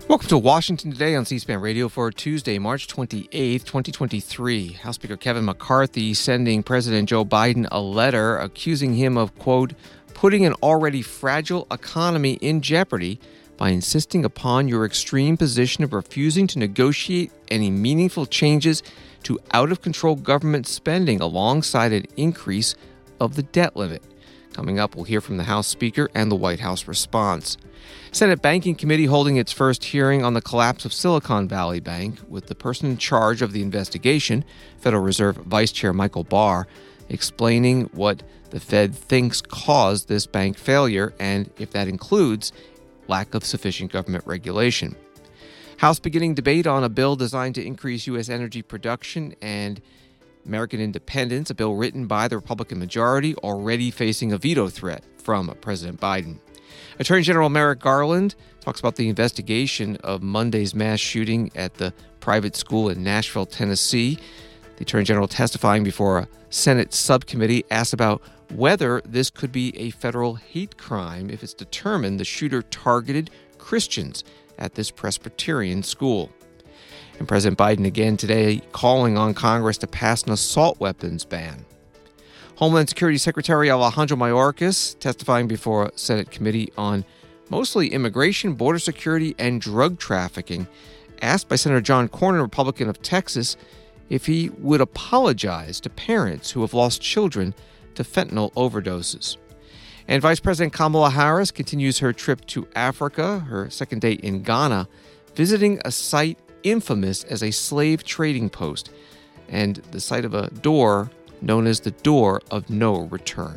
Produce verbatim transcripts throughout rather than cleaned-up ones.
Welcome to Washington Today on C-SPAN Radio for Tuesday, March twenty-eighth, twenty twenty-three. House Speaker Kevin McCarthy sending President Joe Biden a letter accusing him of, quote, putting an already fragile economy in jeopardy by insisting upon your extreme position of refusing to negotiate any meaningful changes to out-of-control government spending alongside an increase of the debt limit. Coming up, we'll hear from the House Speaker and the White House response. Senate Banking Committee holding its first hearing on the collapse of Silicon Valley Bank, with the person in charge of the investigation, Federal Reserve Vice Chair Michael Barr, explaining what the Fed thinks caused this bank failure and if that includes lack of sufficient government regulation. House beginning debate on a bill designed to increase U S energy production and American independence, a bill written by the Republican majority, already facing a veto threat from President Biden. Attorney General Merrick Garland talks about the investigation of Monday's mass shooting at the private school in Nashville, Tennessee. The Attorney General testifying before a Senate subcommittee asked about whether this could be a federal hate crime if it's determined the shooter targeted Christians at this Presbyterian school. And President Biden again today calling on Congress to pass an assault weapons ban. Homeland Security Secretary Alejandro Mayorkas testifying before a Senate committee on mostly immigration, border security, and drug trafficking, asked by Senator John Cornyn, Republican of Texas, if he would apologize to parents who have lost children to fentanyl overdoses. And Vice President Kamala Harris continues her trip to Africa, her second day in Ghana, visiting a site infamous as a slave trading post and the site of a door known as the Door of No Return.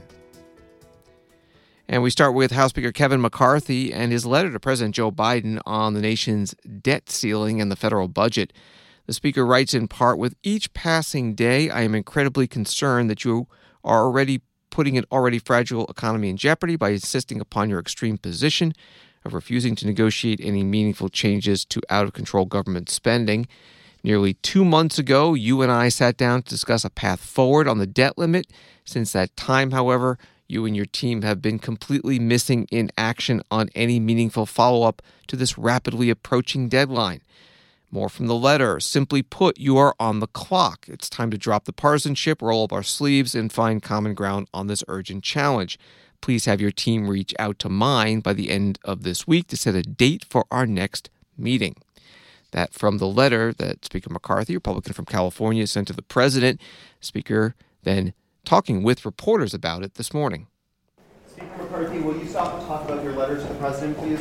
And we start with House Speaker Kevin McCarthy and his letter to President Joe Biden on the nation's debt ceiling and the federal budget. The Speaker writes in part, with each passing day, I am incredibly concerned that you are already putting an already fragile economy in jeopardy by insisting upon your extreme position of refusing to negotiate any meaningful changes to out-of-control government spending. Nearly two months ago, you and I sat down to discuss a path forward on the debt limit. Since that time, however, you and your team have been completely missing in action on any meaningful follow-up to this rapidly approaching deadline. More from the letter. Simply put, you are on the clock. It's time to drop the partisanship, roll up our sleeves, and find common ground on this urgent challenge. Please have your team reach out to mine by the end of this week to set a date for our next meeting. That from the letter that Speaker McCarthy, Republican from California, sent to the president. Speaker then talking with reporters about it this morning. Speaker McCarthy, will you stop and talk about your letter to the president, please?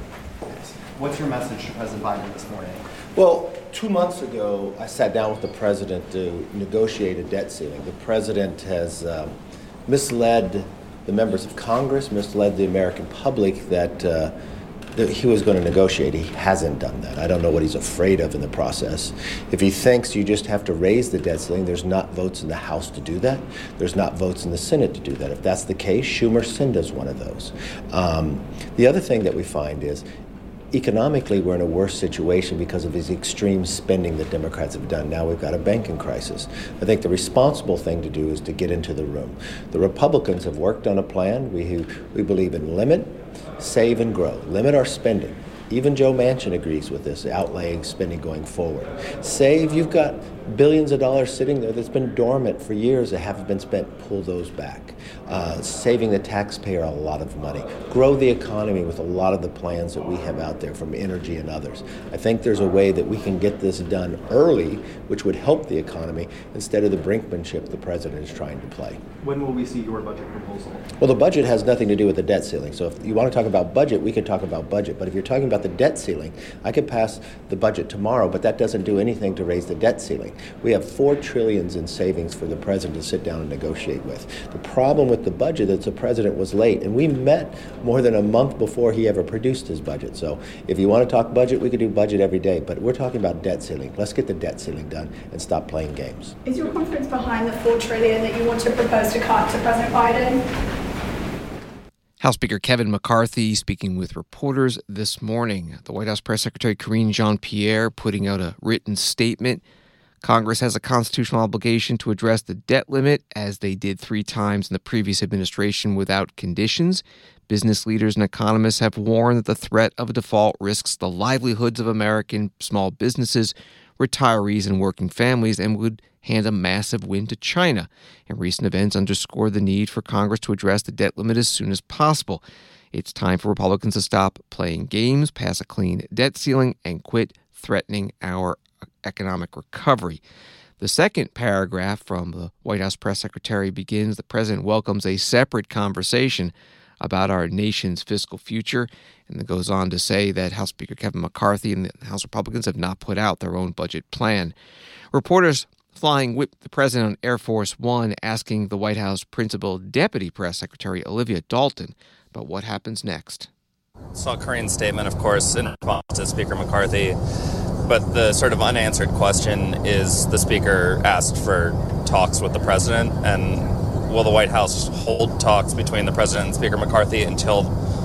What's your message to President Biden this morning? Well, two months ago, I sat down with the president to negotiate a debt ceiling. The president has um, misled the members of Congress, misled the American public that uh, that he was going to negotiate. He hasn't done that. I don't know what he's afraid of in the process. If he thinks you just have to raise the debt ceiling, there's not votes in the House to do that. There's not votes in the Senate to do that. If that's the case, Schumer Cinda's one of those. Um, the other thing that we find is economically, we're in a worse situation because of these extreme spending that Democrats have done. Now we've got a banking crisis. I think the responsible thing to do is to get into the room. The Republicans have worked on a plan. We, we believe in limit, save, and grow. Limit our spending. Even Joe Manchin agrees with this, outlaying spending going forward. Save, you've got billions of dollars sitting there that's been dormant for years that haven't been spent. Pull those back. Uh, saving the taxpayer a lot of money. Grow the economy with a lot of the plans that we have out there from energy and others. I think there's a way that we can get this done early, which would help the economy, instead of the brinkmanship the president is trying to play. When will we see your budget proposal? Well, the budget has nothing to do with the debt ceiling. So if you want to talk about budget, we can talk about budget. But if you're talking about the debt ceiling, I could pass the budget tomorrow, but that doesn't do anything to raise the debt ceiling. We have four trillions in savings for the president to sit down and negotiate with. The problem with the budget is the president was late, and we met more than a month before he ever produced his budget. So if you want to talk budget, we could do budget every day, but we're talking about debt ceiling. Let's get the debt ceiling done and stop playing games. Is your confidence behind the four trillion that you want to propose to cut to President Biden? House Speaker Kevin McCarthy speaking with reporters this morning. The White House Press Secretary Karine Jean-Pierre putting out a written statement Congress has a constitutional obligation to address the debt limit, as they did three times in the previous administration without conditions. Business leaders and economists have warned that the threat of a default risks the livelihoods of American small businesses, retirees, and working families, and would hand a massive win to China. And recent events underscore the need for Congress to address the debt limit as soon as possible. It's time for Republicans to stop playing games, pass a clean debt ceiling, and quit threatening our economic recovery. The second paragraph from the White House press secretary begins, the president welcomes a separate conversation about our nation's fiscal future, and it goes on to say that House Speaker Kevin McCarthy and the House Republicans have not put out their own budget plan. Reporters flying with the president on Air Force One asking the White House principal deputy press secretary Olivia Dalton about what happens next. Saw Kareen's statement, of course, in response to Speaker McCarthy. But the sort of unanswered question is, the Speaker asked for talks with the President, and will the White House hold talks between the President and Speaker McCarthy until,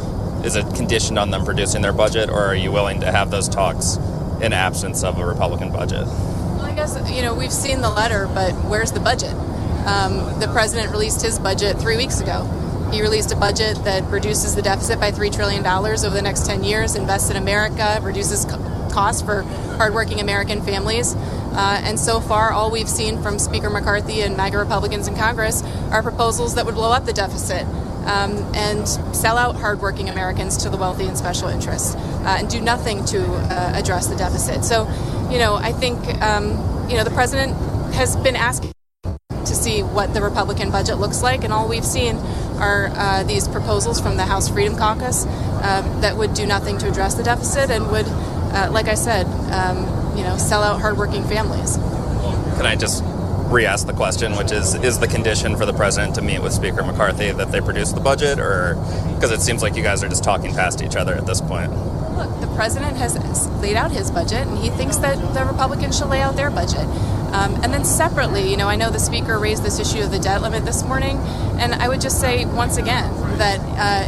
is it conditioned on them producing their budget, or are you willing to have those talks in absence of a Republican budget? Well, I guess, you know, we've seen the letter, but where's the budget? Um, the President released his budget three weeks ago. He released a budget that reduces the deficit by three trillion dollars over the next ten years, invests in America, reduces co- costs for hardworking American families. Uh, and so far, all we've seen from Speaker McCarthy and MAGA Republicans in Congress are proposals that would blow up the deficit um, and sell out hardworking Americans to the wealthy and special interests uh, and do nothing to uh, address the deficit. So, you know, I think, um, you know, the president has been asking to see what the Republican budget looks like, and all we've seen are uh, these proposals from the House Freedom Caucus uh, that would do nothing to address the deficit and would, uh, like I said, um, you know, sell out hardworking families. Can I just re-ask the question, which is, is the condition for the president to meet with Speaker McCarthy that they produce the budget, or because it seems like you guys are just talking past each other at this point? Look, the president has laid out his budget, and he thinks that the Republicans should lay out their budget. Um, and then separately, you know, I know the Speaker raised this issue of the debt limit this morning, and I would just say once again that,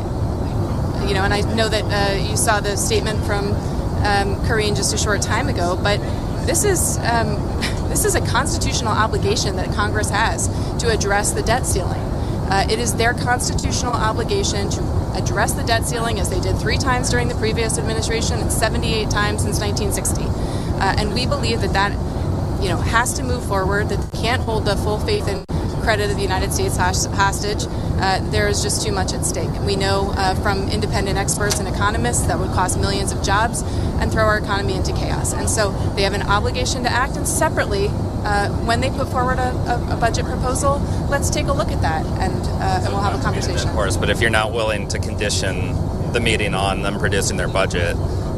uh, you know, and I know that uh, you saw the statement from um, Kareen just a short time ago, but this is um, this is a constitutional obligation that Congress has to address the debt ceiling. Uh, it is their constitutional obligation to address the debt ceiling, as they did three times during the previous administration and seventy-eight times since nineteen sixty. Uh, and we believe that that you know, has to move forward, that they can't hold the full faith and credit of the United States hostage. Uh, there is just too much at stake. We know uh, from independent experts and economists that would cost millions of jobs and throw our economy into chaos. And so they have an obligation to act, and separately, uh, when they put forward a, a, a budget proposal, let's take a look at that, and, uh, and we'll have a conversation. Of course, but if you're not willing to condition the meeting on them producing their budget,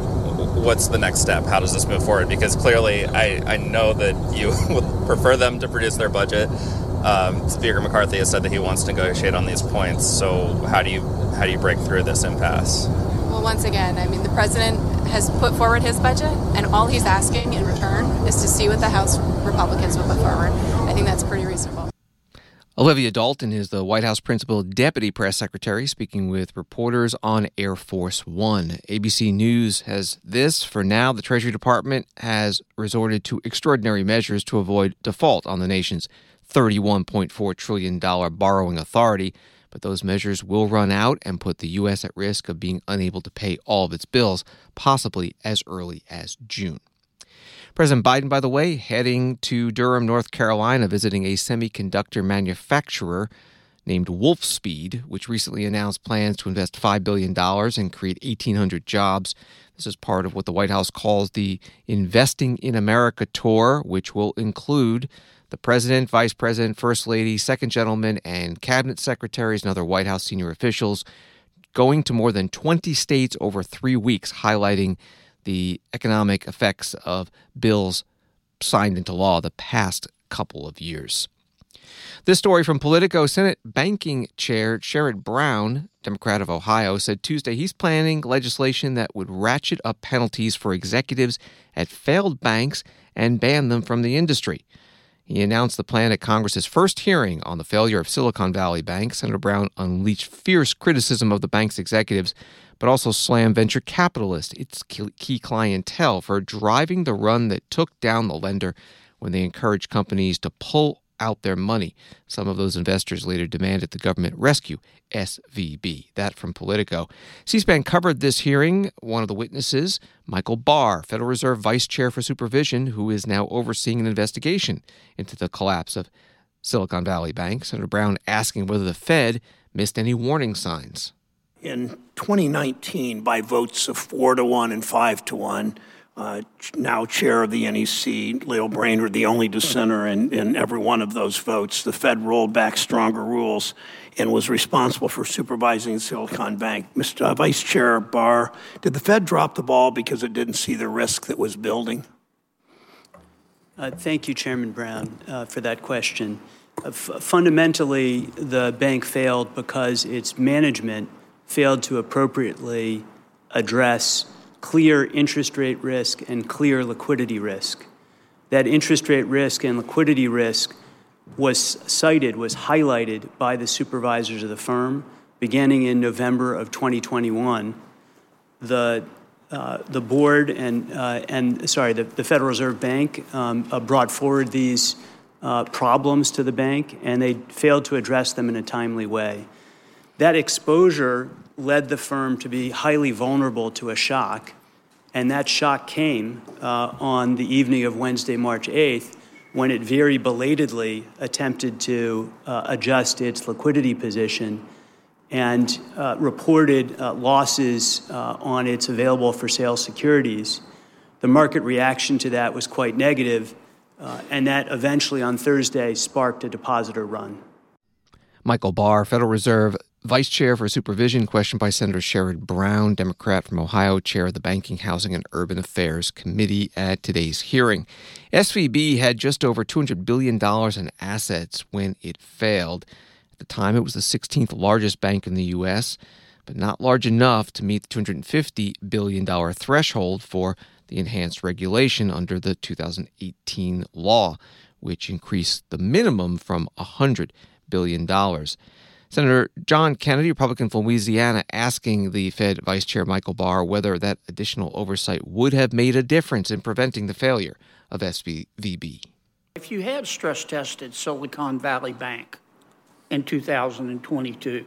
what's the next step? How does this move forward? Because clearly, I, I know that you would prefer them to produce their budget. Um, Speaker McCarthy has said that he wants to negotiate on these points. So how do you how do you break through this impasse? Well, once again, I mean, the president has put forward his budget, and all he's asking in return is to see what the House Republicans will put forward. I think that's pretty reasonable. Olivia Dalton is the White House principal deputy press secretary, speaking with reporters on Air Force One. A B C News has this. For now, the Treasury Department has resorted to extraordinary measures to avoid default on the nation's thirty-one point four trillion dollars borrowing authority. But those measures will run out and put the U S at risk of being unable to pay all of its bills, possibly as early as June. President Biden, by the way, heading to Durham, North Carolina, visiting a semiconductor manufacturer named Wolfspeed, which recently announced plans to invest five billion dollars and create eighteen hundred jobs. This is part of what the White House calls the Investing in America tour, which will include the president, vice president, first lady, second gentleman, and cabinet secretaries and other White House senior officials going to more than twenty states over three weeks, highlighting the economic effects of bills signed into law the past couple of years. This story from Politico. Senate Banking Chair Sherrod Brown, Democrat of Ohio, said Tuesday he's planning legislation that would ratchet up penalties for executives at failed banks and ban them from the industry. He announced the plan at Congress's first hearing on the failure of Silicon Valley Bank. Senator Brown unleashed fierce criticism of the bank's executives, but also slammed venture capitalists, its key clientele, for driving the run that took down the lender when they encouraged companies to pull out their money. Some of those investors later demanded the government rescue S V B. That from Politico. C-SPAN covered this hearing. One of the witnesses, Michael Barr, Federal Reserve Vice Chair for Supervision, who is now overseeing an investigation into the collapse of Silicon Valley Bank. Senator Brown asking whether the Fed missed any warning signs. In twenty nineteen, by votes of four to one and five to one, uh, now chair of the N E C, Leo Brainerd, the only dissenter in, in every one of those votes, the Fed rolled back stronger rules and was responsible for supervising Silicon Bank. Mister Uh, Vice Chair Barr, did the Fed drop the ball because it didn't see the risk that was building? Uh, thank you, Chairman Brown, uh, for that question. Uh, f- fundamentally, the bank failed because its management failed to appropriately address clear interest rate risk and clear liquidity risk. That interest rate risk and liquidity risk was cited, was highlighted by the supervisors of the firm beginning in November of twenty twenty-one. The uh, the board and uh, and sorry, the, the Federal Reserve Bank um, uh, brought forward these uh, problems to the bank, and they failed to address them in a timely way. That exposure led the firm to be highly vulnerable to a shock, and that shock came uh, on the evening of Wednesday, March eighth, when it very belatedly attempted to uh, adjust its liquidity position and uh, reported uh, losses uh, on its available-for-sale securities. The market reaction to that was quite negative, uh, and that eventually on Thursday sparked a depositor run. Michael Barr, Federal Reserve Vice Chair for Supervision, questioned by Senator Sherrod Brown, Democrat from Ohio, Chair of the Banking, Housing, and Urban Affairs Committee at today's hearing. S V B had just over two hundred billion dollars in assets when it failed. At the time, it was the sixteenth largest bank in the U S, but not large enough to meet the two hundred fifty billion dollars threshold for the enhanced regulation under the two thousand eighteen law, which increased the minimum from one hundred billion dollars. Senator John Kennedy, Republican from Louisiana, asking the Fed Vice Chair Michael Barr whether that additional oversight would have made a difference in preventing the failure of S V B. If you had stress tested Silicon Valley Bank in two thousand twenty-two,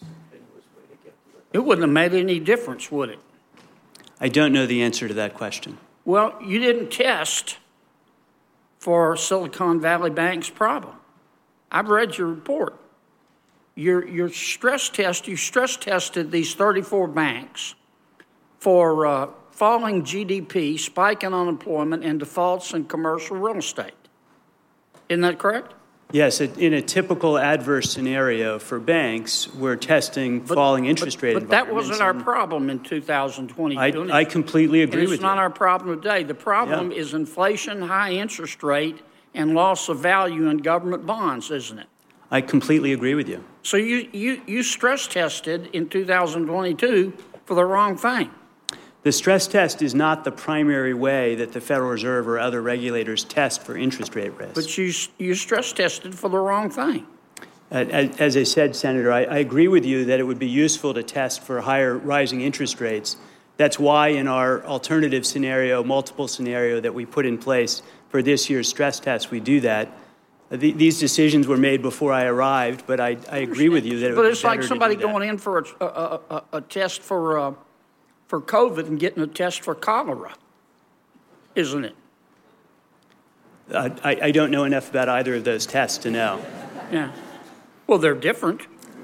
it wouldn't have made any difference, would it? I don't know the answer to that question. Well, you didn't test for Silicon Valley Bank's problem. I've read your report. Your, your stress test, you stress tested these thirty-four banks for uh, falling G D P, spike in unemployment, and defaults in commercial real estate. Isn't that correct? Yes, in a typical adverse scenario for banks, we're testing but, falling interest but, rate but environments. But that wasn't our problem in two thousand twenty-two. I, I completely agree and with you. It's not you. our problem today. The problem yeah. is inflation, high interest rate, and loss of value in government bonds, isn't it? I completely agree with you. So you, you, you stress tested in two thousand twenty-two for the wrong thing. The stress test is not the primary way that the Federal Reserve or other regulators test for interest rate risk. But you, you stress tested for the wrong thing. Uh, as, as I said, Senator, I, I agree with you that it would be useful to test for higher rising interest rates. That's why in our alternative scenario, multiple scenario that we put in place for this year's stress test, we do that. The, these decisions were made before I arrived, but I, I agree with you that it but would it's be like better somebody to do that. going in for a, a, a, a test for uh, for COVID and getting a test for cholera, isn't it? Uh, I, I don't know enough about either of those tests to know. Yeah. Well, they're different.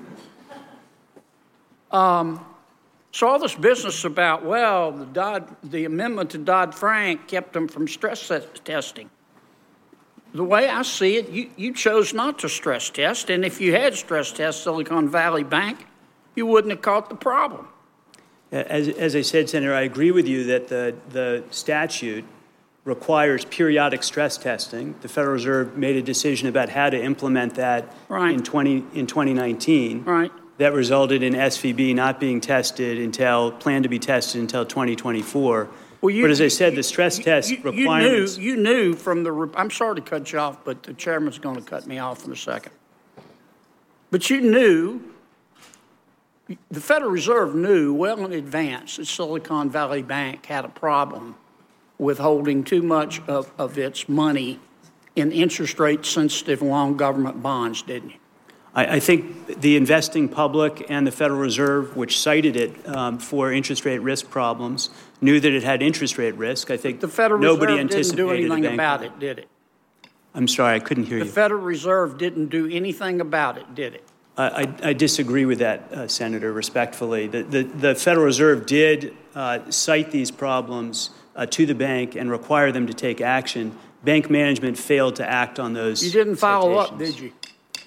Um, so all this business about, well, the Dodd, the amendment to Dodd-Frank kept them from stress testing. The way I see it, you, you chose not to stress test, and if you had stress test Silicon Valley Bank, you wouldn't have caught the problem. As, as I said, Senator, I agree with you that the, the statute requires periodic stress testing. The Federal Reserve made a decision about how to implement that right. in, twenty, in twenty nineteen. Right. That resulted in S V B not being tested until, planned to be tested until twenty twenty-four. Well, you, but as I said, the stress you, test you, requirements... You knew, you knew from the... I'm sorry to cut you off, but the chairman's going to cut me off in a second. But you knew, the Federal Reserve knew well in advance that Silicon Valley Bank had a problem with holding too much of, of its money in interest rate sensitive long government bonds, didn't you? I, I think the investing public and the Federal Reserve, which cited it um, for interest rate risk problems, knew that it had interest rate risk. I think the Federal nobody Reserve didn't do anticipated anything a bank about run. it, did it? I'm sorry, I couldn't hear The you. Federal Reserve didn't do anything about it, did it? I, I, I disagree with that, uh, Senator, respectfully. The, the, the Federal Reserve did uh, cite these problems uh, to the bank and require them to take action. Bank management failed to act on those. You didn't follow up, citations. did you?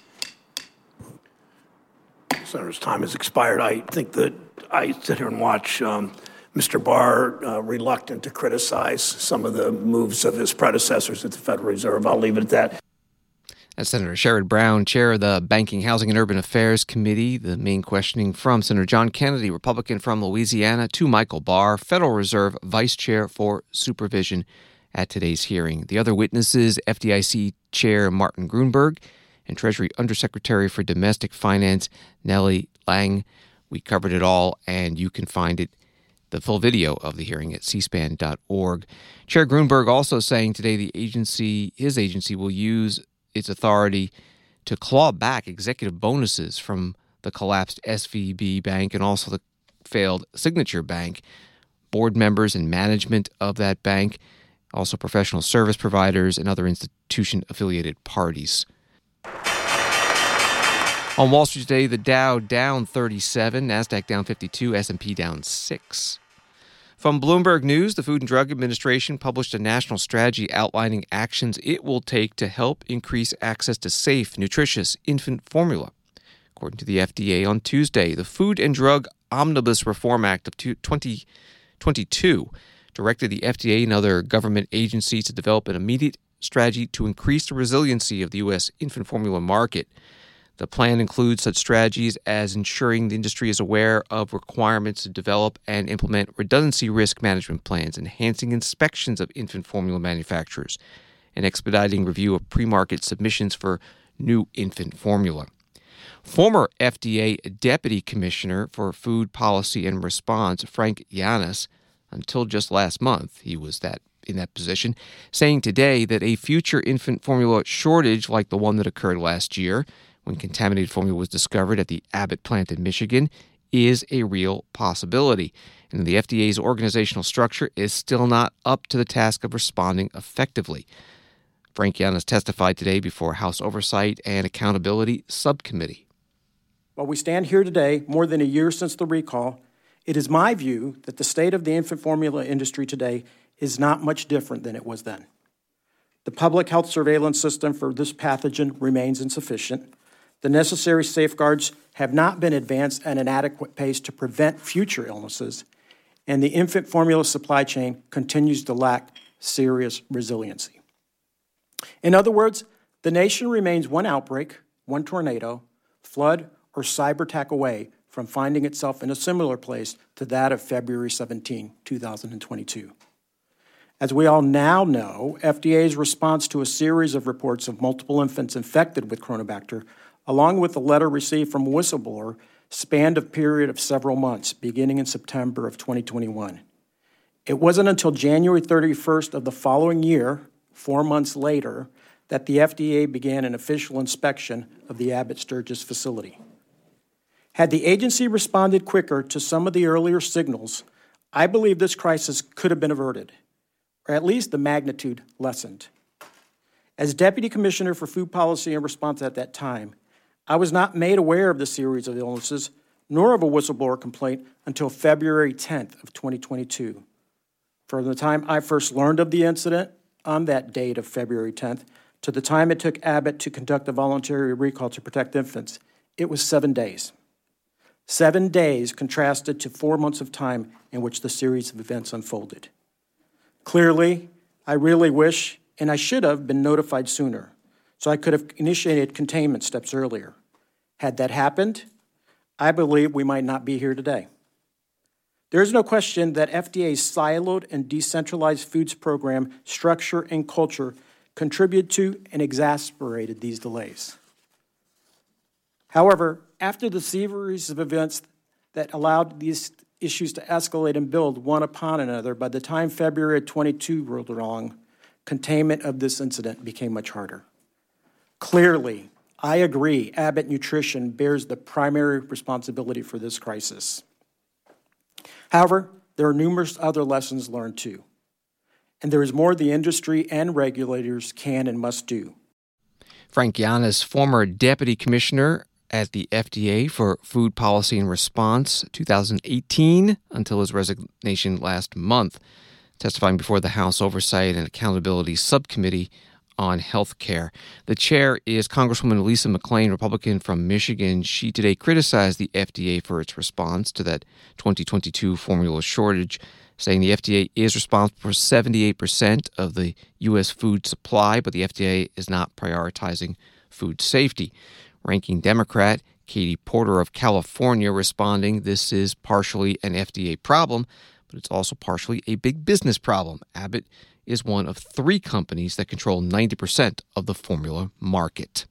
Senator's time has expired. I think that I sit here and watch um, Mister Barr uh, reluctant to criticize some of the moves of his predecessors at the Federal Reserve. I'll leave it at that. That's Senator Sherrod Brown, chair of the Banking, Housing, and Urban Affairs Committee. The main questioning from Senator John Kennedy, Republican from Louisiana, to Michael Barr, Federal Reserve Vice Chair for Supervision, at today's hearing. The other witnesses, F D I C Chair Martin Grunberg and Treasury Undersecretary for Domestic Finance Nellie Liang. We covered it all, and you can find it, the full video of the hearing, at c span dot org. Chair Grunberg also saying today the agency, his agency, will use its authority to claw back executive bonuses from the collapsed S V B Bank and also the failed Signature Bank, board members and management of that bank, also professional service providers and other institution-affiliated parties. On Wall Street today, the Dow down thirty-seven, NASDAQ down fifty-two, S and P down six. From Bloomberg News, the Food and Drug Administration published a national strategy outlining actions it will take to help increase access to safe, nutritious infant formula. According to the F D A on Tuesday, the Food and Drug Omnibus Reform Act of twenty twenty-two directed the F D A and other government agencies to develop an immediate strategy to increase the resiliency of the U S infant formula market. The plan includes such strategies as ensuring the industry is aware of requirements to develop and implement redundancy risk management plans, enhancing inspections of infant formula manufacturers, and expediting review of pre-market submissions for new infant formula. Former F D A Deputy Commissioner for Food Policy and Response, Frank Yiannas, until just last month, he was that in that position, saying today that a future infant formula shortage like the one that occurred last year, when contaminated formula was discovered at the Abbott plant in Michigan, is a real possibility. And the F D A's organizational structure is still not up to the task of responding effectively. Frank Yiannas testified today before House Oversight and Accountability Subcommittee. While we stand here today, more than a year since the recall, it is my view that the state of the infant formula industry today is not much different than it was then. The public health surveillance system for this pathogen remains insufficient. The necessary safeguards have not been advanced at an adequate pace to prevent future illnesses, and the infant formula supply chain continues to lack serious resiliency. In other words, the nation remains one outbreak, one tornado, flood, or cyber attack away from finding itself in a similar place to that of February seventeenth, two thousand twenty-two. As we all now know, F D A's response to a series of reports of multiple infants infected with Chronobacter, along with the letter received from a whistleblower, spanned a period of several months, beginning in September of twenty twenty-one. It wasn't until January thirty-first of the following year, four months later, that the F D A began an official inspection of the Abbott Sturgis facility. Had the agency responded quicker to some of the earlier signals, I believe this crisis could have been averted, or at least the magnitude lessened. As Deputy Commissioner for Food Policy and Response at that time, I was not made aware of the series of illnesses, nor of a whistleblower complaint until February tenth of twenty twenty-two. From the time I first learned of the incident on that date of February tenth to the time it took Abbott to conduct a voluntary recall to protect infants, it was seven days. Seven days contrasted to four months of time in which the series of events unfolded. Clearly, I really wish, and I should have, been notified sooner, so I could have initiated containment steps earlier. Had that happened, I believe we might not be here today. There is no question that F D A's siloed and decentralized foods program structure and culture contributed to and exacerbated these delays. However, after the series of events that allowed these issues to escalate and build one upon another, by the time February twenty-two rolled along, containment of this incident became much harder. Clearly, I agree Abbott Nutrition bears the primary responsibility for this crisis. However, there are numerous other lessons learned too, and there is more the industry and regulators can and must do. Frank Yiannas, former deputy commissioner at the F D A for Food Policy and Response, two thousand eighteen until his resignation last month, testifying before the House Oversight and Accountability Subcommittee on Health Care. The chair is Congresswoman Lisa McClain, Republican from Michigan. She today criticized the F D A for its response to that twenty twenty-two formula shortage, saying the F D A is responsible for seventy-eight percent of the U S food supply, but the F D A is not prioritizing food safety. Ranking Democrat Katie Porter of California responding, this is partially an F D A problem, but it's also partially a big business problem. Abbott is one of three companies that control ninety percent of the formula market.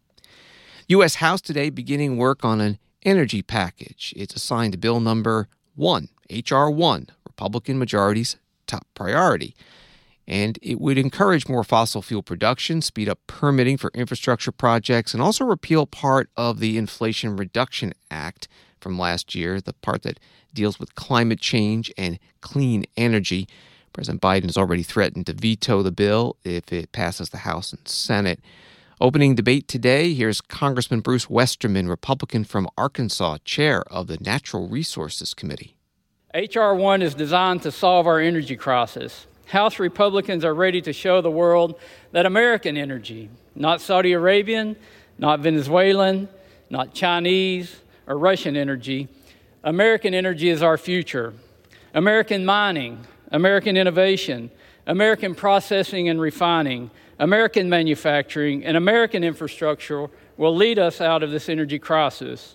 U S House today beginning work on an energy package. It's assigned to Bill number one, H R one, Republican majority's top priority. And it would encourage more fossil fuel production, speed up permitting for infrastructure projects, and also repeal part of the Inflation Reduction Act from last year, the part that deals with climate change and clean energy. President Biden has already threatened to veto the bill if it passes the House and Senate. Opening debate today, here's Congressman Bruce Westerman, Republican from Arkansas, chair of the Natural Resources Committee. H R one is designed to solve our energy crisis. House Republicans are ready to show the world that American energy, not Saudi Arabian, not Venezuelan, not Chinese or Russian energy, American energy is our future. American mining, American innovation, American processing and refining, American manufacturing, and American infrastructure will lead us out of this energy crisis.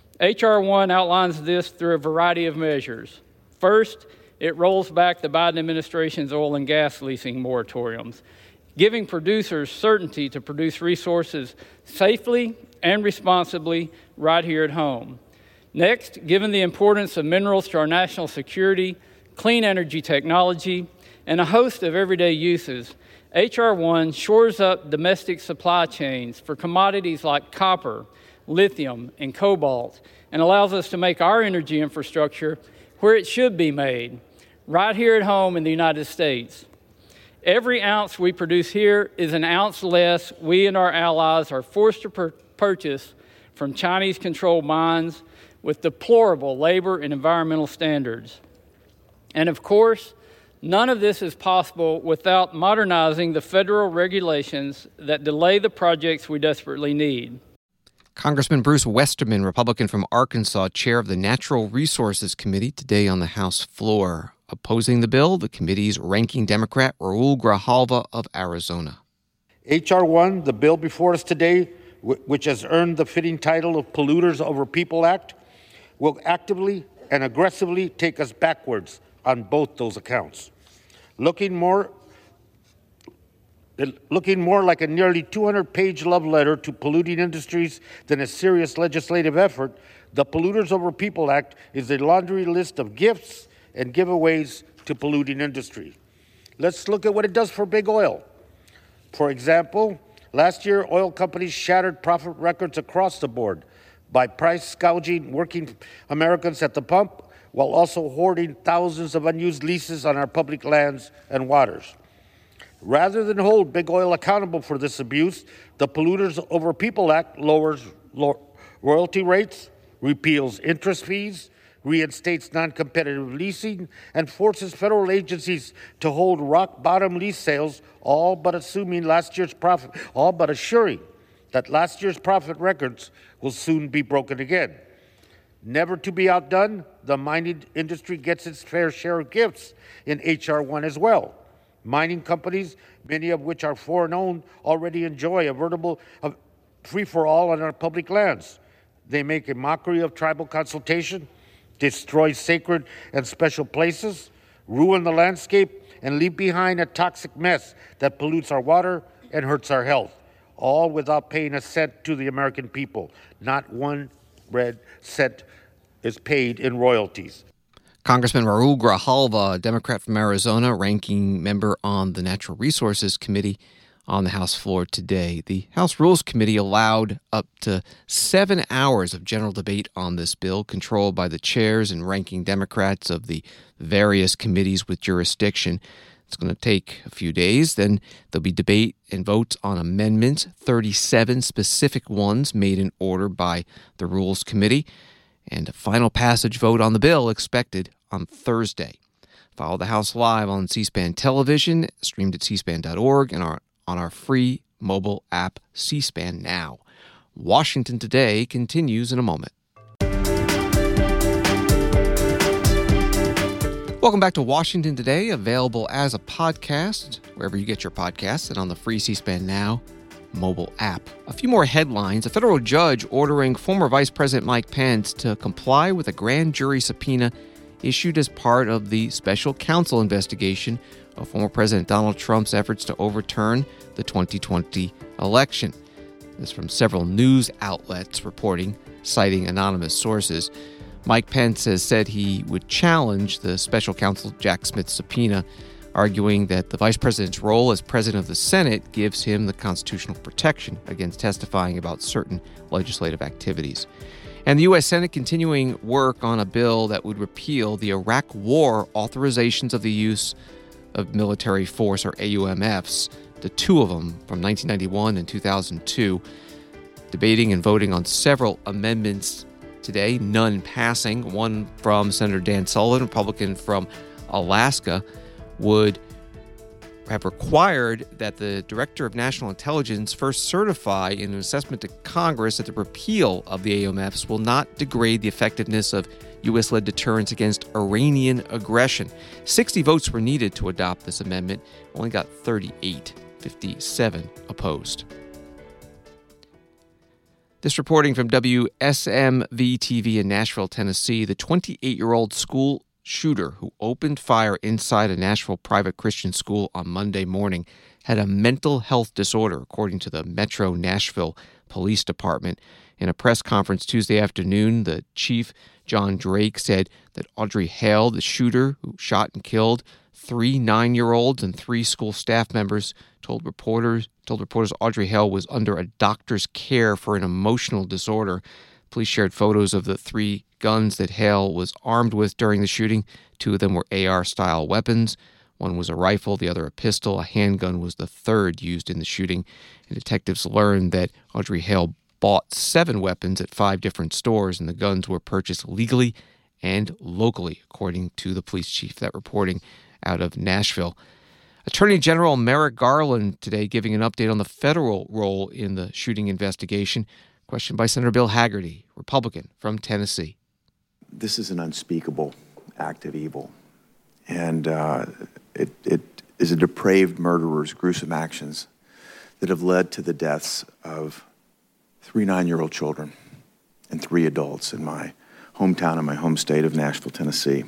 H R one outlines this through a variety of measures. First, it rolls back the Biden administration's oil and gas leasing moratoriums, giving producers certainty to produce resources safely and responsibly right here at home. Next, given the importance of minerals to our national security, clean energy technology, and a host of everyday uses, H R one shores up domestic supply chains for commodities like copper, lithium, and cobalt, and allows us to make our energy infrastructure where it should be made, right here at home in the United States. Every ounce we produce here is an ounce less we and our allies are forced to pur- purchase from Chinese-controlled mines with deplorable labor and environmental standards. And of course, none of this is possible without modernizing the federal regulations that delay the projects we desperately need. Congressman Bruce Westerman, Republican from Arkansas, chair of the Natural Resources Committee, today on the House floor. Opposing the bill, the committee's ranking Democrat, Raul Grijalva of Arizona. H R one, the bill before us today, which has earned the fitting title of Polluters Over People Act, will actively and aggressively take us backwards on both those accounts. Looking more, looking more like a nearly two hundred page love letter to polluting industries than a serious legislative effort, the Polluters Over People Act is a laundry list of gifts and giveaways to polluting industry. Let's look at what it does for big oil. For example, last year, oil companies shattered profit records across the board by price gouging working Americans at the pump, while also hoarding thousands of unused leases on our public lands and waters. Rather than hold big oil accountable for this abuse, the Polluters Over People Act lowers lo- royalty rates, repeals interest fees, reinstates non-competitive leasing, and forces federal agencies to hold rock-bottom lease sales, all but assuming last year's profit, all but assuring that last year's profit records will soon be broken again. Never to be outdone, the mining industry gets its fair share of gifts in H R one as well. Mining companies, many of which are foreign-owned, already enjoy a veritable uh, free-for-all on our public lands. They make a mockery of tribal consultation, destroy sacred and special places, ruin the landscape, and leave behind a toxic mess that pollutes our water and hurts our health, all without paying a cent to the American people. Not one red cent is paid in royalties. Congressman Raul Grijalva, a Democrat from Arizona, ranking member on the Natural Resources Committee on the House floor today. The House Rules Committee allowed up to seven hours of general debate on this bill, controlled by the chairs and ranking Democrats of the various committees with jurisdiction. It's going to take a few days. Then there'll be debate and votes on amendments, thirty-seven specific ones made in order by the Rules Committee, and a final passage vote on the bill expected on Thursday. Follow the House live on C-SPAN television, streamed at c span dot org, and our, on our free mobile app, C-SPAN Now. Washington Today continues in a moment. Welcome back to Washington Today, available as a podcast, wherever you get your podcasts, and on the free C-SPAN Now mobile app. A few more headlines. A federal judge ordering former Vice President Mike Pence to comply with a grand jury subpoena issued as part of the special counsel investigation of former President Donald Trump's efforts to overturn the twenty twenty election. This from several news outlets reporting, citing anonymous sources. Mike Pence has said he would challenge the special counsel Jack Smith's subpoena, arguing that the vice president's role as president of the Senate gives him the constitutional protection against testifying about certain legislative activities. And the U S Senate continuing work on a bill that would repeal the Iraq War authorizations of the use of military force, or A U M Fs, the two of them from nineteen ninety-one and two thousand two, debating and voting on several amendments today, none passing. One from Senator Dan Sullivan, Republican from Alaska, would have required that the Director of National Intelligence first certify in an assessment to Congress that the repeal of the A U M Fs will not degrade the effectiveness of U S-led deterrence against Iranian aggression. sixty votes were needed to adopt this amendment, only got thirty-eight, fifty-seven opposed. This reporting from W S M V T V in Nashville, Tennessee. The twenty-eight-year-old school shooter who opened fire inside a Nashville private Christian school on Monday morning had a mental health disorder, according to the Metro Nashville Police Department. In a press conference Tuesday afternoon, the chief, John Drake, said that Audrey Hale, the shooter who shot and killed three nine-year-olds and three school staff members, told reporters told reporters Audrey Hale was under a doctor's care for an emotional disorder. Police shared photos of the three guns that Hale was armed with during the shooting. Two of them were A R-style weapons. One was a rifle, the other a pistol. A handgun was the third used in the shooting. And detectives learned that Audrey Hale bought seven weapons at five different stores, and the guns were purchased legally and locally, according to the police chief. That reporting out of Nashville. Attorney General Merrick Garland today giving an update on the federal role in the shooting investigation. Question by Senator Bill Hagerty, Republican from Tennessee. This is an unspeakable act of evil, and uh, it, it is a depraved murderer's gruesome actions that have led to the deaths of three nine-year-old children and three adults in my hometown and my home state of Nashville, Tennessee.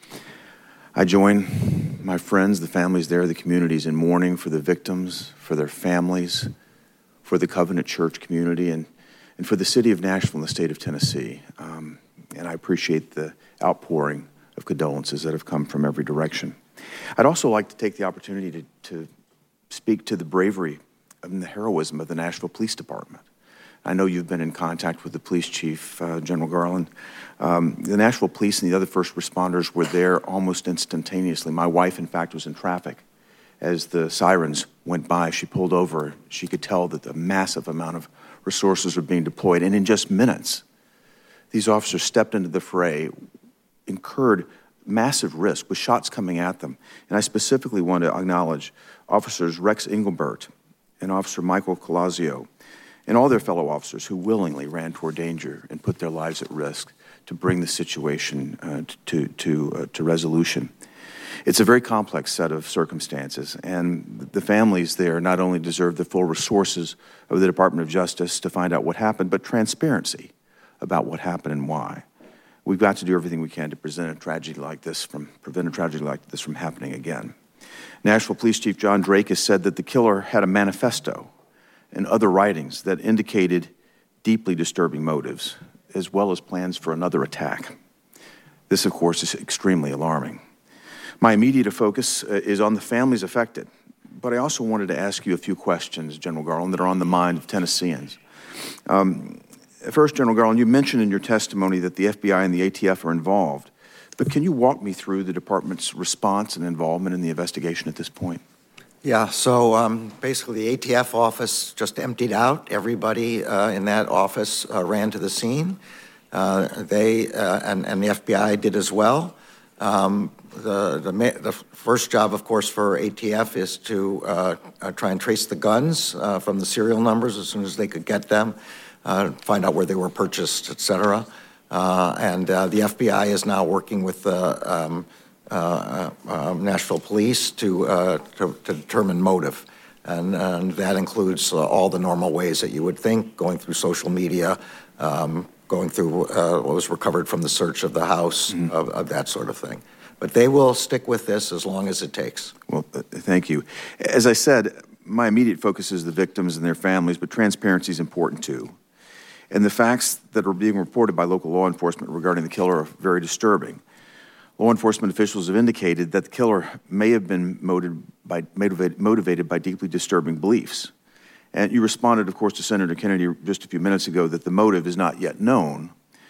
I join my friends, the families there, the communities in mourning for the victims, for their families, for the Covenant Church community, and, and for the city of Nashville and the state of Tennessee. Um, and I appreciate the outpouring of condolences that have come from every direction. I'd also like to take the opportunity to, to speak to the bravery and the heroism of the Nashville Police Department. I know you've been in contact with the police chief, uh, General Garland. Um, the Nashville Police and the other first responders were there almost instantaneously. My wife, in fact, was in traffic. As the sirens went by, she pulled over. She could tell that a massive amount of resources were being deployed. And in just minutes, these officers stepped into the fray, incurred massive risk with shots coming at them. And I specifically want to acknowledge Officers Rex Engelbert and Officer Michael Colazio, and all their fellow officers who willingly ran toward danger and put their lives at risk to bring the situation uh, to, to, uh, to resolution. It's a very complex set of circumstances, and the families there not only deserve the full resources of the Department of Justice to find out what happened, but transparency about what happened and why. We've got to do everything we can to prevent a tragedy like this from, prevent a tragedy like this from happening again. Nashville Police Chief John Drake has said that the killer had a manifesto and other writings that indicated deeply disturbing motives, as well as plans for another attack. This, of course, is extremely alarming. My immediate focus uh, is on the families affected, but I also wanted to ask you a few questions, General Garland, that are on the mind of Tennesseans. Um, first, General Garland, you mentioned in your testimony that the F B I and the A T F are involved, but can you walk me through the department's response and involvement in the investigation at this point? Yeah, so um, basically the A T F office just emptied out. Everybody uh, in that office uh, ran to the scene. Uh, they uh, and, and the F B I did as well. Um, the, the, the first job, of course, for A T F is to uh, uh, try and trace the guns uh, from the serial numbers as soon as they could get them, uh, find out where they were purchased, et cetera. Uh, and uh, the F B I is now working with the um, uh, uh, Nashville Police to, uh, to, to determine motive. And, and that includes uh, all the normal ways that you would think, going through social media, um, going through uh, what was recovered from the search of the house, mm-hmm. of, of that sort of thing. But they will stick with this as long as it takes. Well, uh, thank you. As I said, my immediate focus is the victims and their families, but transparency is important too. And the facts that are being reported by local law enforcement regarding the killer are very disturbing. Law enforcement officials have indicated that the killer may have been motivated by, motivated, motivated by deeply disturbing beliefs. And you responded, of course, to Senator Kennedy just a few minutes ago that the motive is not yet known.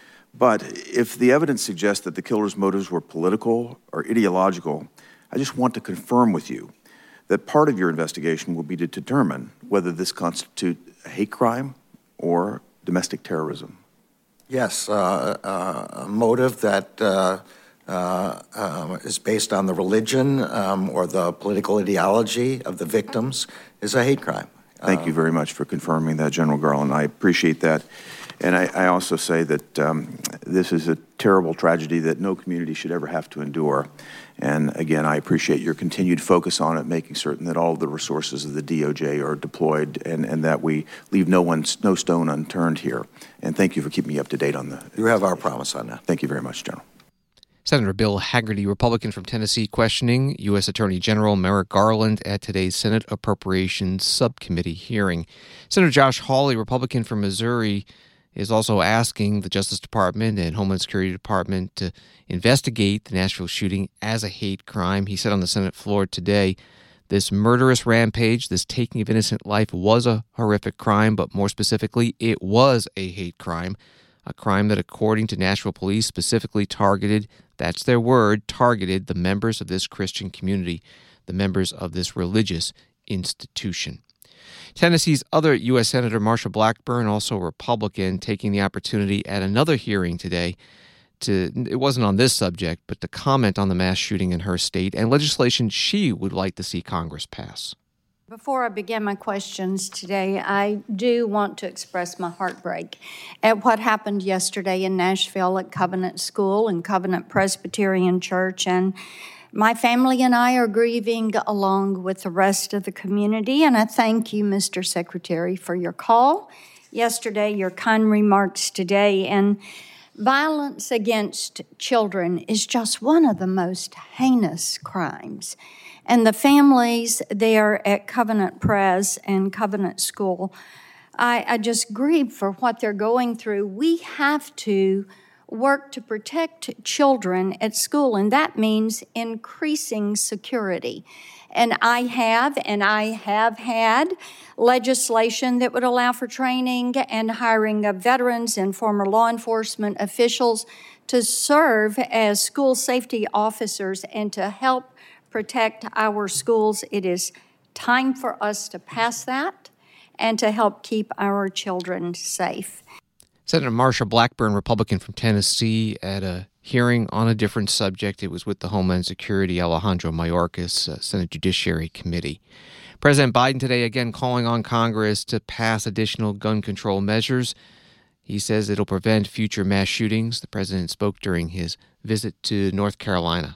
But if the evidence suggests that the killer's motives were political or ideological, I just want to confirm with you that part of your investigation will be to determine whether this constitutes a hate crime or domestic terrorism. Yes, uh, uh, a motive that uh, uh, uh, is based on the religion um, or the political ideology of the victims is a hate crime. Thank you very much for confirming that, General Garland. I appreciate that. And I, I also say that um, this is a terrible tragedy that no community should ever have to endure. And again, I appreciate your continued focus on it, making certain that all of the resources of the D O J are deployed and, and that we leave no, one, no stone unturned here. And thank you for keeping me up to date on that. You have our promise on that. Thank you very much, General. Senator Bill Hagerty, Republican from Tennessee, questioning U S Attorney General Merrick Garland at today's Senate Appropriations Subcommittee hearing. Senator Josh Hawley, Republican from Missouri, is also asking the Justice Department and Homeland Security Department to investigate the Nashville shooting as a hate crime. He said on the Senate floor today, this murderous rampage, this taking of innocent life was a horrific crime, but more specifically, it was a hate crime. A crime that, according to Nashville police, specifically targeted, that's their word, targeted the members of this Christian community, the members of this religious institution. Tennessee's other U S Senator Marsha Blackburn, also a Republican, taking the opportunity at another hearing today to, it wasn't on this subject, but to comment on the mass shooting in her state and legislation she would like to see Congress pass. Before I begin my questions today, I do want to express my heartbreak at what happened yesterday in Nashville at Covenant School and Covenant Presbyterian Church. And my family and I are grieving along with the rest of the community. And I thank you, Mister Secretary, for your call yesterday, your kind remarks today. And violence against children is just one of the most heinous crimes. And the families there at Covenant Pres and Covenant School, I, I just grieve for what they're going through. We have to work to protect children at school, and that means increasing security. And I have, and I have had legislation that would allow for training and hiring of veterans and former law enforcement officials to serve as school safety officers and to help protect our schools. It is time for us to pass that and to help keep our children safe. Senator Marsha Blackburn, Republican from Tennessee, at a hearing on a different subject. It was with the Homeland Security Alejandro Mayorkas, uh, Senate Judiciary Committee. President Biden today again calling on Congress to pass additional gun control measures. He says it'll prevent future mass shootings. The president spoke during his visit to North Carolina.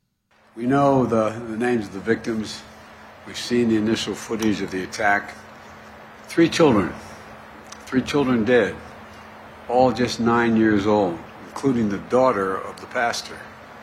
We know the, the names of the victims. We've seen the initial footage of the attack. Three children, three children dead, all just nine years old, including the daughter of the pastor.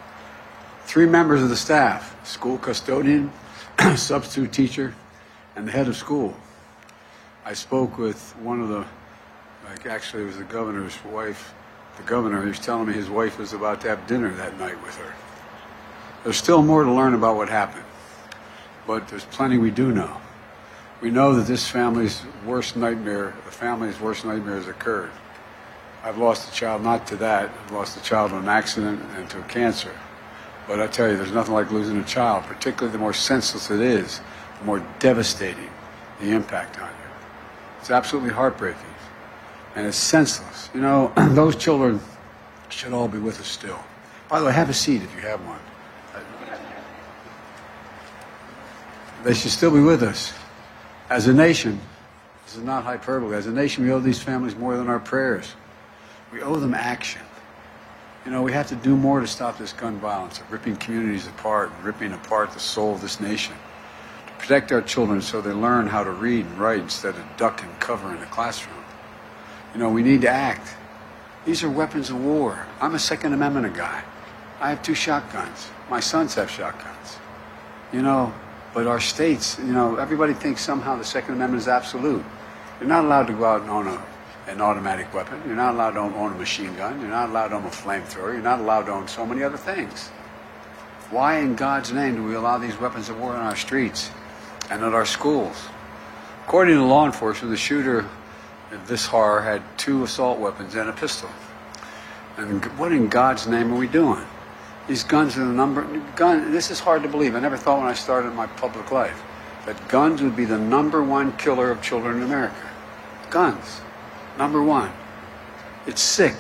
Three members of the staff, school custodian, substitute teacher, and the head of school. I spoke with one of the, like actually it was the governor's wife the governor, he was telling me his wife was about to have dinner that night with her. There's still more to learn about what happened, but there's plenty we do know. We know that this family's worst nightmare, the family's worst nightmare has occurred. I've lost a child not to that. I've lost a child to an accident and to cancer. But I tell you, there's nothing like losing a child, particularly the more senseless it is, the more devastating the impact on you. It's absolutely heartbreaking, and it's senseless. You know, those children should all be with us still. By the way, have a seat if you have one. They should still be with us. As a nation, this is not hyperbole, as a nation we owe these families more than our prayers. We owe them action. You know, we have to do more to stop this gun violence, of ripping communities apart, and ripping apart the soul of this nation. To protect our children so they learn how to read and write instead of duck and cover in the classroom. You know, we need to act. These are weapons of war. I'm a Second Amendment guy. I have two shotguns. My sons have shotguns. You know, but our states, you know, everybody thinks somehow the Second Amendment is absolute. You're not allowed to go out and own a, an automatic weapon. You're not allowed to own a machine gun. You're not allowed to own a flamethrower. You're not allowed to own so many other things. Why in God's name do we allow these weapons of war in our streets and at our schools? According to law enforcement, the shooter of this horror had two assault weapons and a pistol. And what in God's name are we doing? These guns are the number, gun, this is hard to believe. I never thought when I started my public life that guns would be the number one killer of children in America. Guns, number one. It's sick.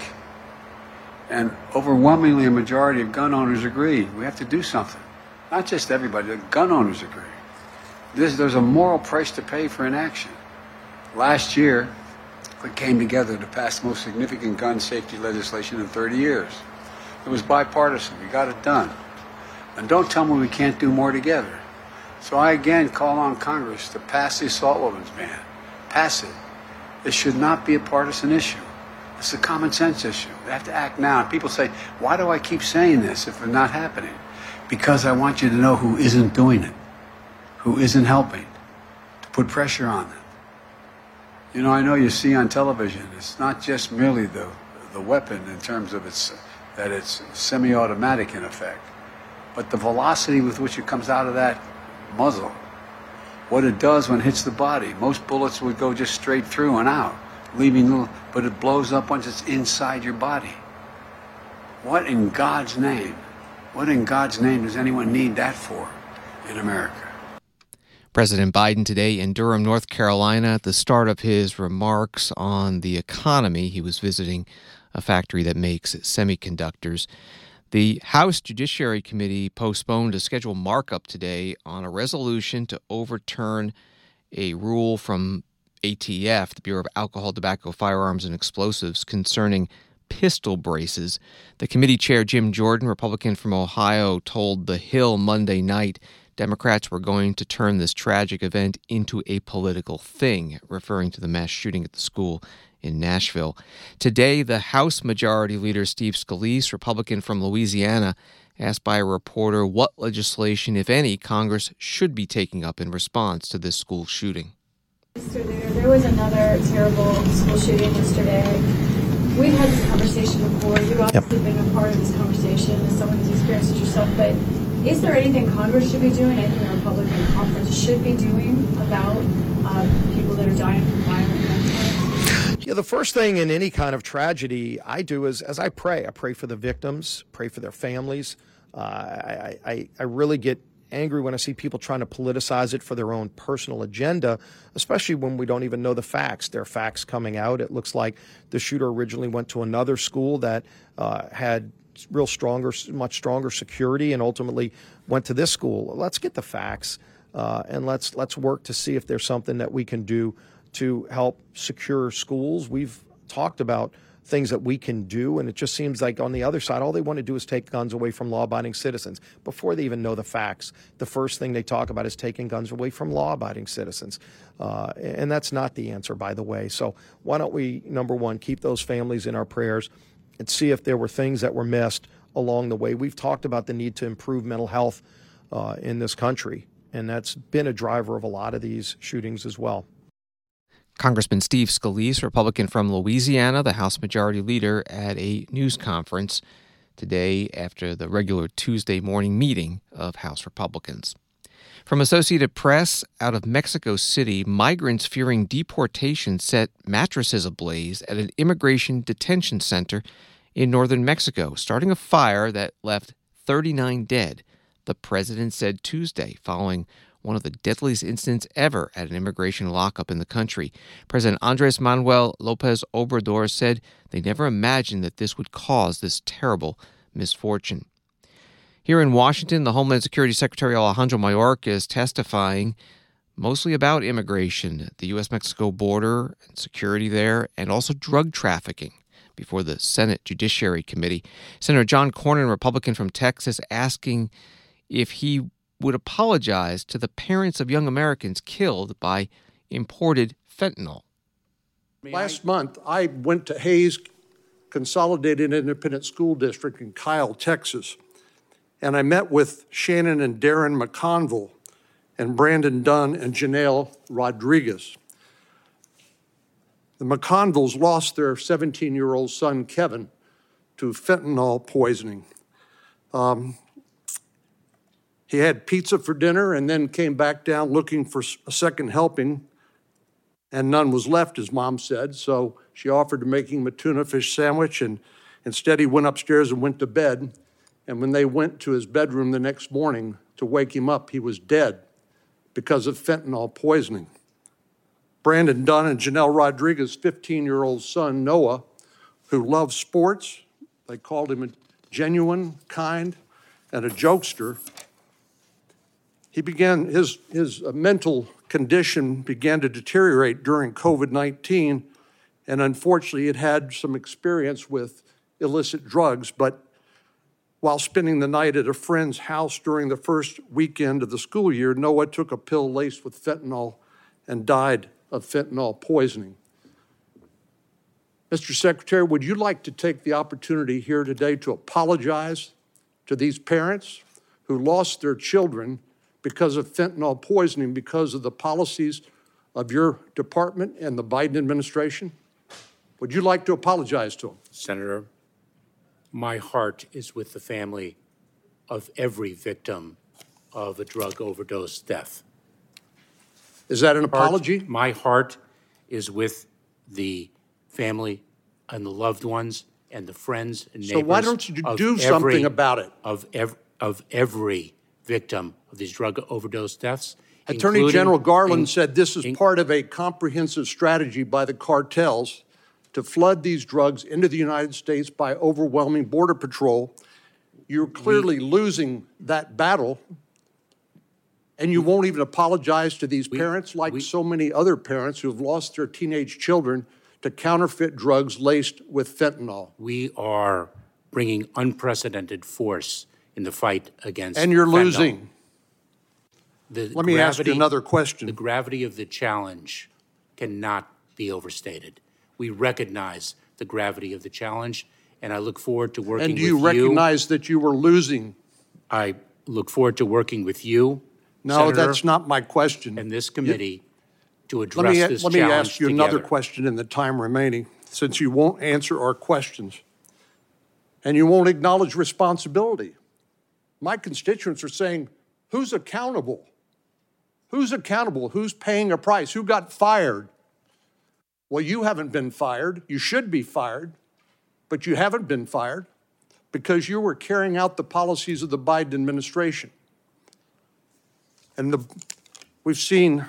And overwhelmingly a majority of gun owners agree. We have to do something. Not just everybody, the gun owners agree. This, there's a moral price to pay for inaction. Last year, we came together to pass the most significant gun safety legislation in thirty years. It was bipartisan. We got it done. And don't tell me we can't do more together. So I again call on Congress to pass the assault weapons ban. Pass it. It should not be a partisan issue. It's a common sense issue. They have to act now. And people say, why do I keep saying this if it's not happening? Because I want you to know who isn't doing it, who isn't helping, to put pressure on them. You know, I know you see on television, it's not just merely the, the weapon in terms of its... that it's semi-automatic in effect, but the velocity with which it comes out of that muzzle, what it does when it hits the body. Most bullets would go just straight through and out, leaving little, but it blows up once it's inside your body. What in God's name, what in God's name does anyone need that for in America? President Biden today in Durham, North Carolina, at the start of his remarks on the economy. He was visiting a factory that makes semiconductors. The House Judiciary Committee postponed a scheduled markup today on a resolution to overturn a rule from A T F, the Bureau of Alcohol, Tobacco, Firearms, and Explosives, concerning pistol braces. The committee chair, Jim Jordan, Republican from Ohio, told The Hill Monday night Democrats were going to turn this tragic event into a political thing, referring to the mass shooting at the school in Nashville. Today, the House Majority Leader Steve Scalise, Republican from Louisiana, asked by a reporter what legislation, if any, Congress should be taking up in response to this school shooting. Mister Leader, there was another terrible school shooting yesterday. We've had this conversation before. You've obviously yep. been a part of this conversation as someone who's experienced it yourself, but is there anything Congress should be doing, anything the Republican conference should be doing about uh, people that are dying from violent gun violence? Yeah, the first thing in any kind of tragedy I do is, as I pray, I pray for the victims, pray for their families. Uh, I, I, I really get angry when I see people trying to politicize it for their own personal agenda, especially when we don't even know the facts. There are facts coming out. It looks like the shooter originally went to another school that uh, had real stronger, much stronger security, and ultimately went to this school. Let's get the facts, uh, and let's let's work to see if there's something that we can do to help secure schools. We've talked about things that we can do, and it just seems like on the other side, all they want to do is take guns away from law-abiding citizens. Before they even know the facts, the first thing they talk about is taking guns away from law-abiding citizens. Uh, and that's not the answer, by the way. So why don't we, number one, keep those families in our prayers and see if there were things that were missed along the way. We've talked about the need to improve mental health uh, in this country, and that's been a driver of a lot of these shootings as well. Congressman Steve Scalise, Republican from Louisiana, the House Majority Leader, at a news conference today after the regular Tuesday morning meeting of House Republicans. From Associated Press, out of Mexico City, migrants fearing deportation set mattresses ablaze at an immigration detention center in northern Mexico, starting a fire that left thirty-nine dead, the president said Tuesday, following one of the deadliest incidents ever at an immigration lockup in the country. President Andres Manuel Lopez Obrador said they never imagined that this would cause this terrible misfortune. Here in Washington, the Homeland Security Secretary Alejandro Mayorkas is testifying mostly about immigration, the U S Mexico border and security there, and also drug trafficking before the Senate Judiciary Committee. Senator John Cornyn, Republican from Texas, asking if he would apologize to the parents of young Americans killed by imported fentanyl. Last month, I went to Hayes Consolidated Independent School District in Kyle, Texas, and I met with Shannon and Darren McConville and Brandon Dunn and Janelle Rodriguez. The McConvilles lost their seventeen-year-old son, Kevin, to fentanyl poisoning. Um, He had pizza for dinner and then came back down looking for a second helping, and none was left, his mom said. So she offered to make him a tuna fish sandwich, and instead he went upstairs and went to bed. And when they went to his bedroom the next morning to wake him up, he was dead because of fentanyl poisoning. Brandon Dunn and Janelle Rodriguez's fifteen-year-old son, Noah, who loved sports, they called him a genuine, kind, and a jokester. He began, his, his mental condition began to deteriorate during COVID nineteen, and unfortunately it had some experience with illicit drugs, but while spending the night at a friend's house during the first weekend of the school year, Noah took a pill laced with fentanyl and died of fentanyl poisoning. Mister Secretary, would you like to take the opportunity here today to apologize to these parents who lost their children because of fentanyl poisoning, because of the policies of your department and the Biden administration? Would you like to apologize to them? Senator, my heart is with the family of every victim of a drug overdose death. Is that an apology? Heart, my heart is with the family and the loved ones and the friends and neighbors. So why don't you do every, something about it? Of, ev- of every victim of these drug overdose deaths. Attorney General Garland in, said this is in, part of a comprehensive strategy by the cartels to flood these drugs into the United States by overwhelming Border Patrol. You're clearly we, losing that battle, and you won't even apologize to these we, parents like we, so many other parents who have lost their teenage children to counterfeit drugs laced with fentanyl. We are bringing unprecedented force in the fight against And you're fentanyl. losing. The Let me gravity, ask you another question. The gravity of the challenge cannot be overstated. We recognize the gravity of the challenge, and I look forward to working with you. And do you recognize that you were losing? I look forward to working with you, No, Senator, that's not my question. and this committee You, to address let me, this let challenge me ask you together. another question in the time remaining, since you won't answer our questions and you won't acknowledge responsibility. My constituents are saying, who's accountable? Who's accountable? Who's paying a price? Who got fired? Well, you haven't been fired. You should be fired, but you haven't been fired because you were carrying out the policies of the Biden administration. And the, we've seen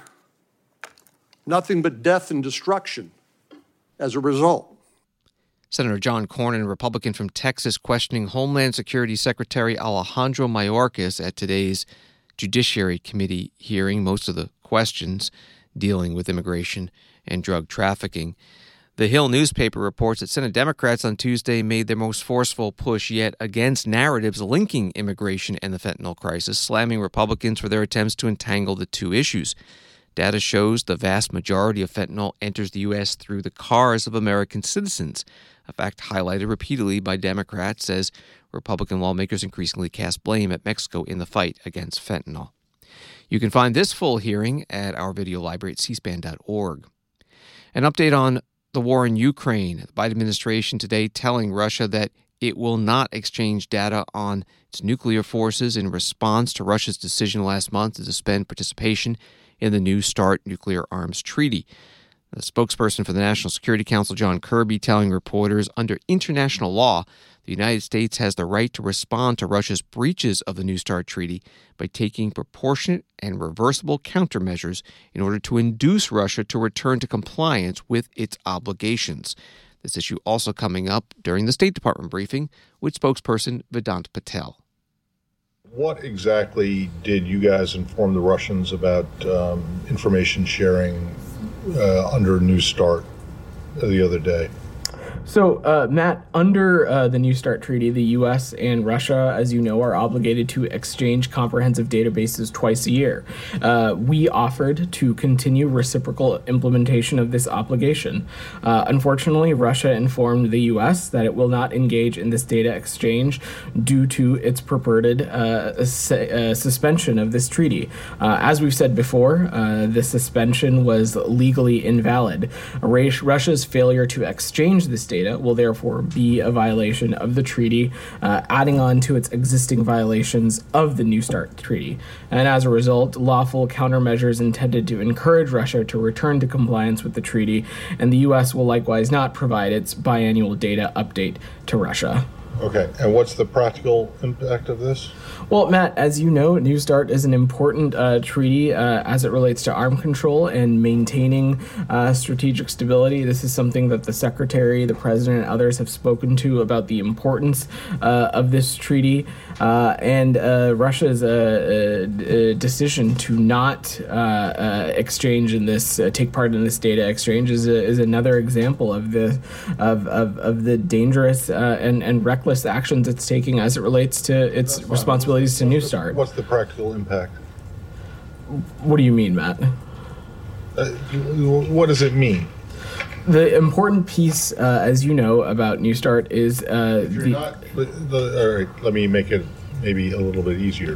nothing but death and destruction as a result. Senator John Cornyn, Republican from Texas, questioning Homeland Security Secretary Alejandro Mayorkas at today's Judiciary Committee hearing, most of the questions dealing with immigration and drug trafficking. The Hill newspaper reports that Senate Democrats on Tuesday made their most forceful push yet against narratives linking immigration and the fentanyl crisis, slamming Republicans for their attempts to entangle the two issues. Data shows the vast majority of fentanyl enters the U S through the cars of American citizens, a fact highlighted repeatedly by Democrats as Republican lawmakers increasingly cast blame at Mexico in the fight against fentanyl. You can find this full hearing at our video library at c span dot org. An update on the war in Ukraine. The Biden administration today telling Russia that it will not exchange data on its nuclear forces in response to Russia's decision last month to suspend participation in the New START nuclear arms treaty. The spokesperson for the National Security Council, John Kirby, telling reporters under international law, the United States has the right to respond to Russia's breaches of the New START treaty by taking proportionate and reversible countermeasures in order to induce Russia to return to compliance with its obligations. This issue also coming up during the State Department briefing with spokesperson Vedant Patel. What exactly did you guys inform the Russians about um, information sharing uh, under New START the other day? So, uh, Matt, under uh, the New START treaty, the U S and Russia, as you know, are obligated to exchange comprehensive databases twice a year. Uh, we offered to continue reciprocal implementation of this obligation. Uh, unfortunately, Russia informed the U S that it will not engage in this data exchange due to its purported uh, su- uh, suspension of this treaty. Uh, as we've said before, uh, the suspension was legally invalid. Russia's failure to exchange this data will therefore be a violation of the treaty, uh, adding on to its existing violations of the New START treaty. And as a result, lawful countermeasures intended to encourage Russia to return to compliance with the treaty, and the U S will likewise not provide its biannual data update to Russia. Okay, and what's the practical impact of this? Well, Matt, as you know, New START is an important uh, treaty uh, as it relates to arm control and maintaining uh, strategic stability. This is something that the Secretary, the President, and others have spoken to about the importance uh, of this treaty. Uh, and uh, Russia's uh, uh, decision to not uh, uh, exchange in this, uh, take part in this data exchange is, a, is another example of the of, of, of the dangerous uh, and, and reckless actions it's taking as it relates to its responsibilities to New START. What's the practical impact? What do you mean, Matt? Uh, what does it mean? The important piece, uh, as you know, about New START is uh, If you're the. not, the, the, all right, let me make it maybe a little bit easier.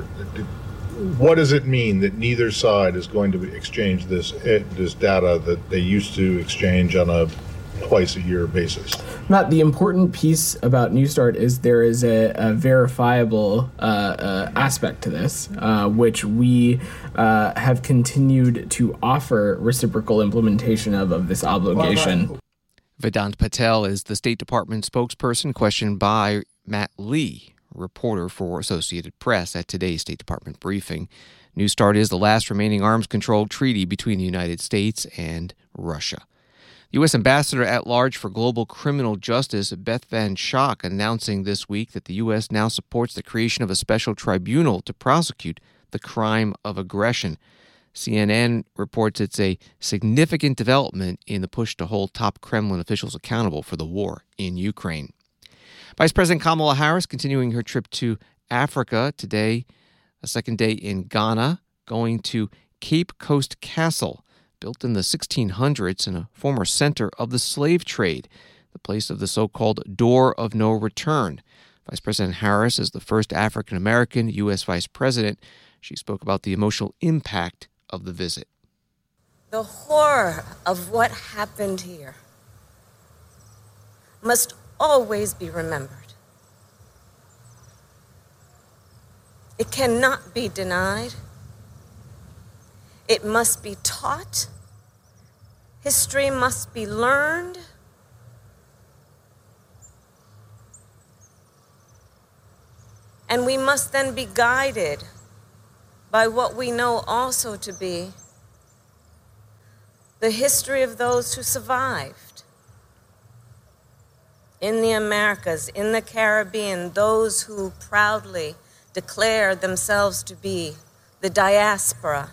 What does it mean that neither side is going to exchange this this data that they used to exchange on a twice a year basis? Matt, the important piece about New START is there is a, a verifiable uh, uh, aspect to this, uh, which we uh, have continued to offer reciprocal implementation of, of this obligation. Vedant Patel is the State Department spokesperson, questioned by Matt Lee, reporter for Associated Press at today's State Department briefing. New START is the last remaining arms control treaty between the United States and Russia. U S Ambassador at Large for Global Criminal Justice, Beth Van Schaack, announcing this week that the U S now supports the creation of a special tribunal to prosecute the crime of aggression. C N N reports it's a significant development in the push to hold top Kremlin officials accountable for the war in Ukraine. Vice President Kamala Harris continuing her trip to Africa today, a second day in Ghana, going to Cape Coast Castle, built in the sixteen hundreds and a former center of the slave trade, the place of the so-called Door of No Return. Vice President Harris is the first African-American U S Vice President. She spoke about the emotional impact of the visit. The horror of what happened here must always be remembered. It cannot be denied. It must be taught. History must be learned. And we must then be guided by what we know also to be the history of those who survived in the Americas, in the Caribbean, those who proudly declare themselves to be the diaspora,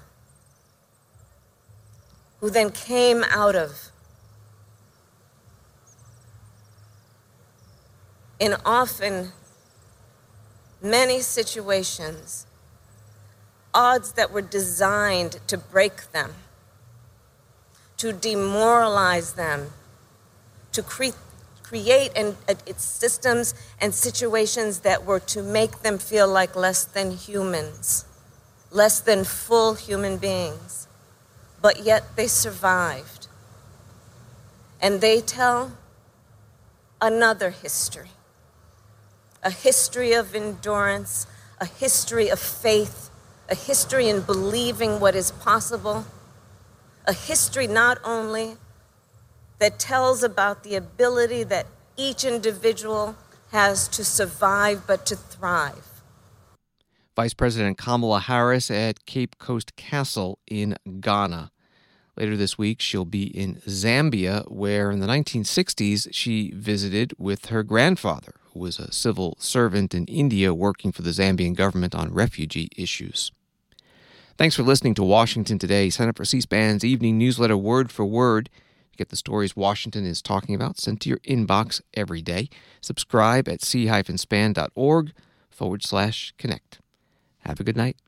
who then came out of, in often many situations, odds that were designed to break them, to demoralize them, to cre- create an, uh, its systems and situations that were to make them feel like less than humans, less than full human beings. But yet they survived. And they tell another history, a history of endurance, a history of faith, a history in believing what is possible, a history not only that tells about the ability that each individual has to survive, but to thrive. Vice President Kamala Harris at Cape Coast Castle in Ghana. Later this week, she'll be in Zambia, where in the nineteen sixties she visited with her grandfather, who was a civil servant in India working for the Zambian government on refugee issues. Thanks for listening to Washington Today. Sign up for C-SPAN's evening newsletter Word for Word to get the stories Washington is talking about sent to your inbox every day. Subscribe at c-span.org forward slash connect. Have a good night.